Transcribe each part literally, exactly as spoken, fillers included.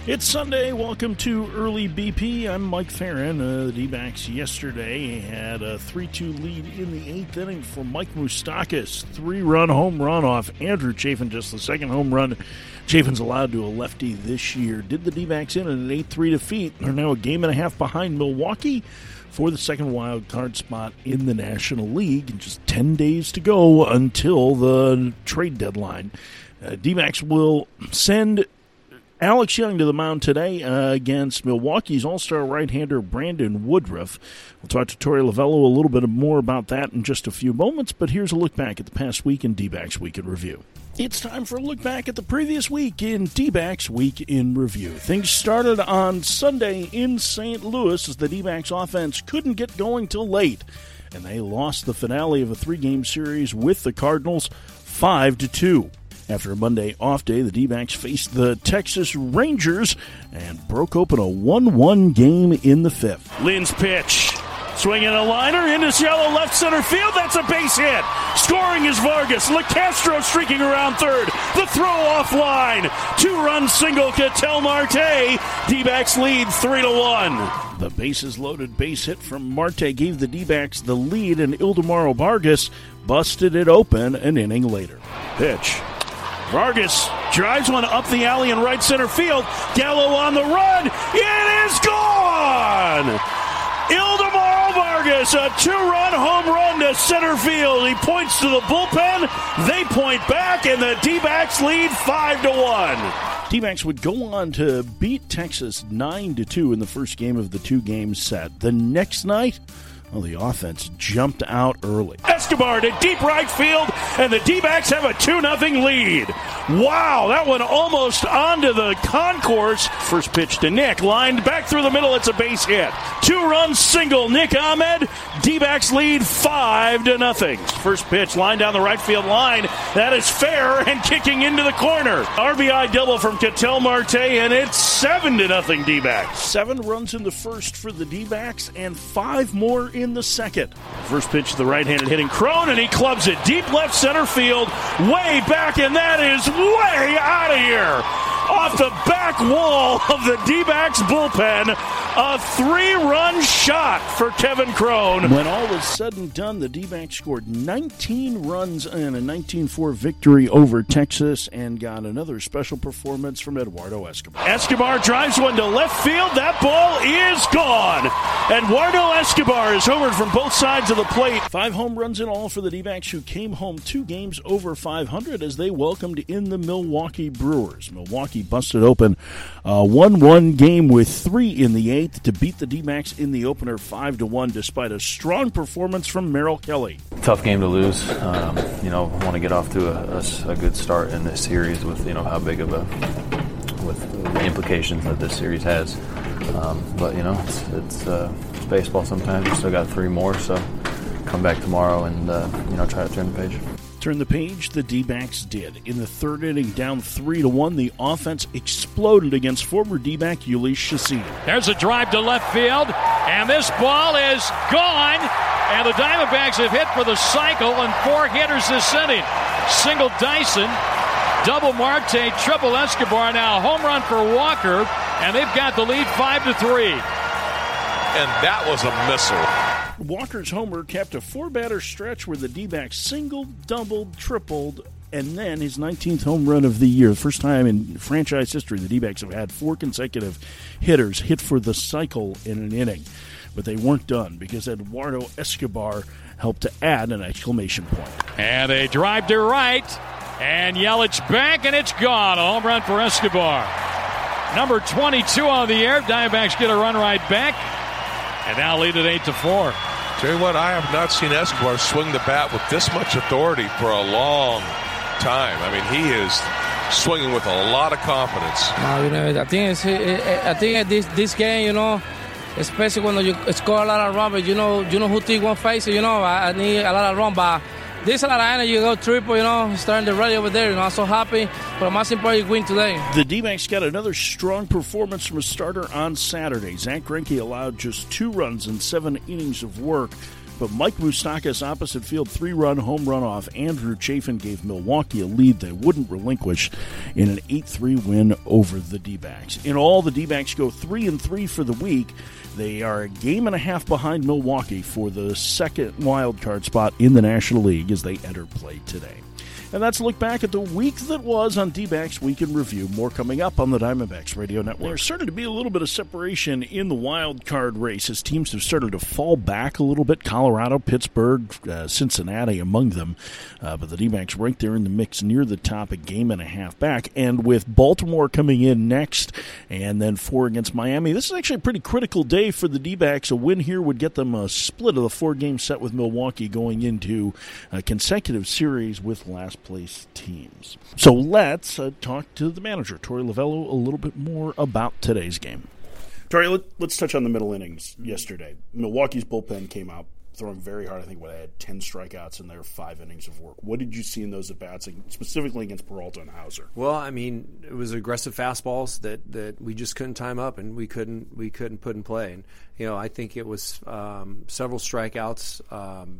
It's Sunday. Welcome to Early B P. I'm Mike Farron. Uh, the D-backs yesterday had a three two lead in the eighth inning for Mike Moustakas. Three-run home run off Andrew Chafin, just the second home run Chafin's allowed to a lefty this year. Did the D-backs in an eight three defeat. They're now a game and a half behind Milwaukee for the second wild card spot in the National League. And just ten days to go until the trade deadline. Uh, D-backs will send Alex Young to the mound today uh, against Milwaukee's all-star right-hander Brandon Woodruff. We'll talk to Torey Lovullo a little bit more about that in just a few moments, but here's a look back at the past week in D-backs Week in Review. It's time for a look back at the previous week in D-backs Week in Review. Things started on Sunday in Saint Louis as the D-backs offense couldn't get going till late, and they lost the finale of a three-game series with the Cardinals five to two. After a Monday off day, the D-backs faced the Texas Rangers and broke open a one one game in the fifth. Lynn's pitch. Swinging a liner into shallow left center field. That's a base hit. Scoring is Vargas. LeCastro streaking around third. The throw offline. Two-run single, Ketel Marte. D-backs lead three to one. The bases-loaded base hit from Marte gave the D-backs the lead, and Ildemaro Vargas busted it open an inning later. Pitch. Vargas drives one up the alley in right center field. Gallo on the run. It is gone! Ildemaro Vargas, a two-run home run to center field. He points to the bullpen. They point back, and the D-backs lead five to one. D-backs would go on to beat Texas nine to two in the first game of the two-game set. The next night, well, the offense jumped out early. Escobar to deep right field, and the D-backs have a two nothing lead. Wow, that one almost onto the concourse. First pitch to Nick, lined back through the middle. It's a base hit. Two-run single, Nick Ahmed. D-backs lead five to nothing. First pitch lined down the right field line. That is fair and kicking into the corner. R B I double from Ketel Marte, and it's seven to nothing D-backs. Seven runs in the first for the D-backs, and five more in in the second. First pitch to the right-handed hitting Crone, and he clubs it deep left center field, way back, and that is way out of here. Off the back wall of the D-backs bullpen, a three-run shot for Kevin Crone. When all was said and done, the D-backs scored nineteen runs in a nineteen four victory over Texas and got another special performance from Eduardo Escobar. Escobar drives one to left field. That ball is gone. Eduardo Escobar is homered from both sides of the plate. Five home runs in all for the D-backs, who came home two games over five hundred as they welcomed in the Milwaukee Brewers. Milwaukee busted open a one one game with three in the eighth to beat the D-backs in the opener five to one despite a strong performance from Merrill Kelly. Tough game to lose. Um, you know, want to get off to a, a, a good start in this series with, you know, how big of a, with the implications that this series has. Um, but, you know, it's, it's, uh, it's baseball sometimes. We still got three more, so come back tomorrow and, uh, you know, try to turn the page. Turn the page, the D-backs did. In the third inning, down three to one, the offense exploded against former D-back Ulysse Chassin. There's a drive to left field, and this ball is gone, and the Diamondbacks have hit for the cycle and four hitters this inning. Single Dyson, double Marte, triple Escobar, now home run for Walker, and they've got the lead five to three. And that was a missile. Walker's homer capped a four-batter stretch where the D-backs singled, doubled, tripled, and then his nineteenth home run of the year. The first time in franchise history the D-backs have had four consecutive hitters hit for the cycle in an inning. But they weren't done because Eduardo Escobar helped to add an exclamation point. And a drive to right, and Yelich back, and it's gone. A home run for Escobar. Number twenty-two on the air. Diamondbacks get a run right back, and now lead at eight to four. Tell you what, I have not seen Escobar swing the bat with this much authority for a long time. I mean, he is swinging with a lot of confidence. No, you know, I think it's, I think this this game, you know, especially when you score a lot of runs, but you know, you know who take one face. You know, I, I need a lot of runs, but there's a lot of energy. You go triple, you know, starting to rally over there. You know, I'm so happy. But most important, win today. The D-backs got another strong performance from a starter on Saturday. Zach Greinke allowed just two runs in seven innings of work, but Mike Moustakas' opposite field three-run home run off Andrew Chafin gave Milwaukee a lead they wouldn't relinquish in an eight three win over the D-backs. In all, the D-backs go three and three for the week. They are a game and a half behind Milwaukee for the second wild card spot in the National League as they enter play today. And that's a look back at the week that was on D-backs Week in Review. More coming up on the Diamondbacks Radio Network. There's starting to be a little bit of separation in the wild card race as teams have started to fall back a little bit. Colorado, Pittsburgh, uh, Cincinnati among them. Uh, but the D-backs right there in the mix near the top, a game and a half back. And with Baltimore coming in next and then four against Miami, this is actually a pretty critical day for the D-backs. A win here would get them a split of the four-game set with Milwaukee going into a consecutive series with last place teams. So let's uh, talk to the manager, Torey Lovullo, a little bit more about today's game. Torey, let, let's touch on the middle innings yesterday. Milwaukee's bullpen came out throwing very hard. I think what they had ten strikeouts in their five innings of work. What did you see in those at-bats, specifically against Peralta and Hauser? Well, I mean, it was aggressive fastballs that, that we just couldn't time up and we couldn't we couldn't put in play. And you know, I think it was um, several strikeouts um,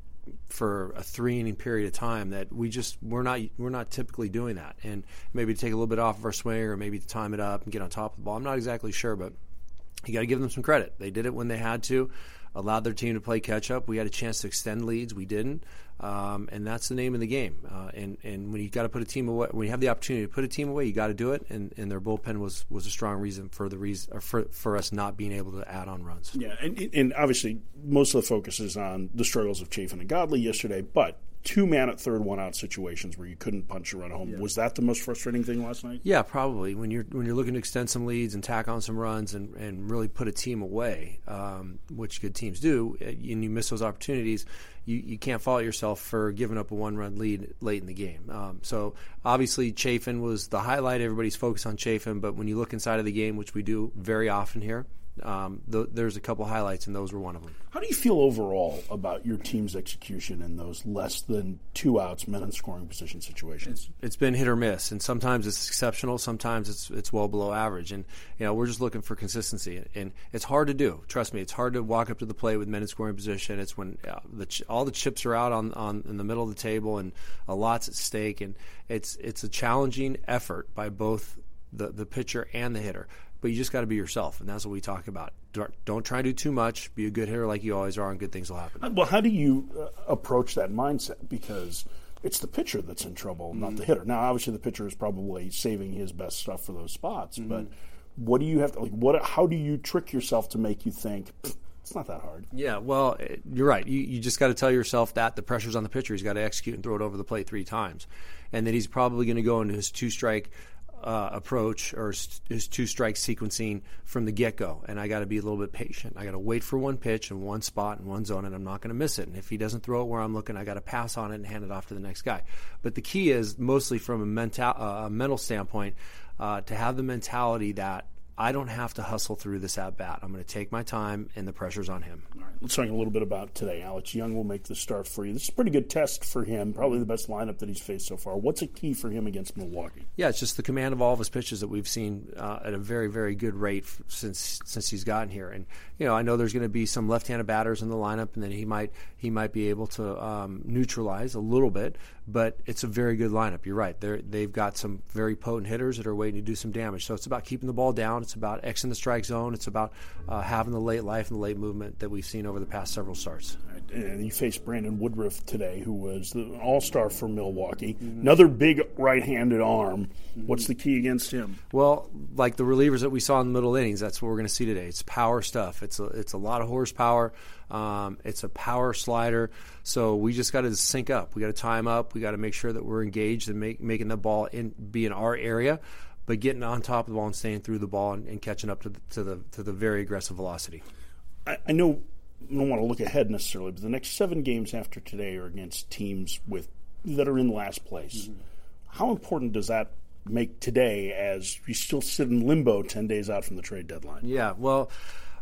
for a three inning period of time that we just we're not we're not typically doing that, and maybe to take a little bit off of our swing or maybe to time it up and get on top of the ball. I'm not exactly sure, but you got to give them some credit. They did it when they had to, allowed their team to play catch up. We had a chance to extend leads, we didn't, um, and that's the name of the game. Uh, and and when you got to put a team away, when you have the opportunity to put a team away, you got to do it. And, and their bullpen was, was a strong reason for the reason or for for us not being able to add on runs. Yeah, and and obviously most of the focus is on the struggles of Chafin and Godley yesterday, but two man at third, one out situations where you couldn't punch a run home. Yeah. Was that the most frustrating thing last night? Yeah, probably. When you're when you're looking to extend some leads and tack on some runs and, and really put a team away, um, which good teams do, and you miss those opportunities, you, you can't fault yourself for giving up a one-run lead late in the game. Um, so obviously Chafin was the highlight. Everybody's focused on Chafin, but when you look inside of the game, which we do very often here, Um, th- there's a couple highlights, and those were one of them. How do you feel overall about your team's execution in those less than two outs, men in scoring position situations? It's, it's been hit or miss, and sometimes it's exceptional, sometimes it's it's well below average. And you know, we're just looking for consistency, and it's hard to do. Trust me, it's hard to walk up to the plate with men in scoring position. It's when uh, the ch- all the chips are out on, on in the middle of the table, and a lot's at stake, and it's it's a challenging effort by both the the pitcher and the hitter. But you just got to be yourself, and that's what we talk about. Don't, don't try to do too much. Be a good hitter like you always are, and good things will happen. Well, how do you uh, approach that mindset? Because it's the pitcher that's in trouble, mm-hmm. not the hitter. Now, obviously, the pitcher is probably saving his best stuff for those spots. Mm-hmm. But what do you have to like? What? How do you trick yourself to make you think it's not that hard? Yeah, well, you're right. You you just got to tell yourself that the pressure's on the pitcher. He's got to execute and throw it over the plate three times, and that he's probably going to go into his two strike. Uh, approach or his two strike sequencing from the get-go, and I got to be a little bit patient. I got to wait for one pitch in one spot in one zone, and I'm not going to miss it. And if he doesn't throw it where I'm looking, I got to pass on it and hand it off to the next guy. But the key is mostly from a mental uh, a mental standpoint uh, to have the mentality that I don't have to hustle through this at bat. I'm going to take my time, and the pressure's on him. All right, let's talk a little bit about today. Alex Young will make the start for you. This is a pretty good test for him, probably the best lineup that he's faced so far. What's a key for him against Milwaukee? Yeah, it's just the command of all of his pitches that we've seen uh, at a very, very good rate f- since since he's gotten here. And you know, I know there's going to be some left-handed batters in the lineup, and then he might he might be able to um, neutralize a little bit. But it's a very good lineup. You're right. They're, they've got some very potent hitters that are waiting to do some damage. So it's about keeping the ball down. It's about Xing the strike zone. It's about uh, having the late life and the late movement that we've seen over the past several starts. And you faced Brandon Woodruff today, who was the all-star for Milwaukee. Mm-hmm. Another big right-handed arm. Mm-hmm. What's the key against him? Well, like the relievers that we saw in the middle innings, that's what we're going to see today. It's power stuff. It's a, it's a lot of horsepower. Um, it's a power slider. So we just got to sync up. We got to time up. We got to make sure that we're engaged and make, making the ball in, be in our area, but getting on top of the ball and staying through the ball and, and catching up to the, to the to the very aggressive velocity. I, I know I don't want to look ahead necessarily, but the next seven games after today are against teams with that are in last place. Mm-hmm. How important does that make today as we still sit in limbo ten days out from the trade deadline? Yeah, well,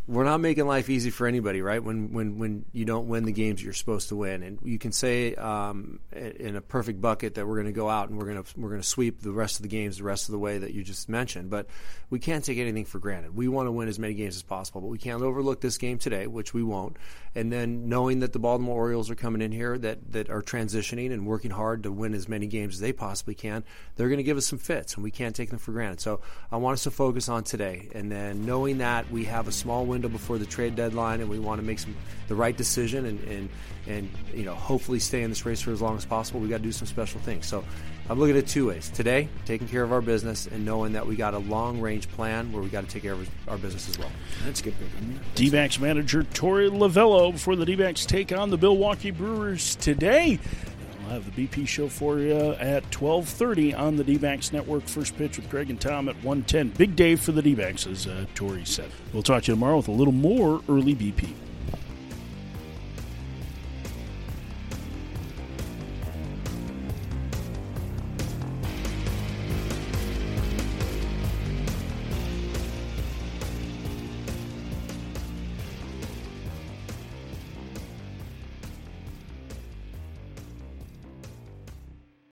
we're not making life easy for anybody, right? When when when you don't win the games you're supposed to win, and you can say um, in a perfect bucket that we're going to go out and we're going to we're going to sweep the rest of the games the rest of the way that you just mentioned, but we can't take anything for granted. We want to win as many games as possible, but we can't overlook this game today, which we won't. And then knowing that the Baltimore Orioles are coming in here that that are transitioning and working hard to win as many games as they possibly can, they're going to give us some fits, and we can't take them for granted. So I want us to focus on today, and then knowing that we have a small window before the trade deadline, and we want to make some the right decision, and, and and you know hopefully stay in this race for as long as possible. We got to do some special things. So I'm looking at it two ways: today, taking care of our business, and knowing that we got a long range plan where we got to take care of our business as well. That's good. D-backs manager Torey Lovullo before the D-backs take on the Milwaukee Brewers today. We'll have the B P show for you at twelve thirty on the D-backs Network. First pitch with Greg and Tom at one ten. Big day for the D-backs, as uh, Torey said. We'll talk to you tomorrow with a little more early B P.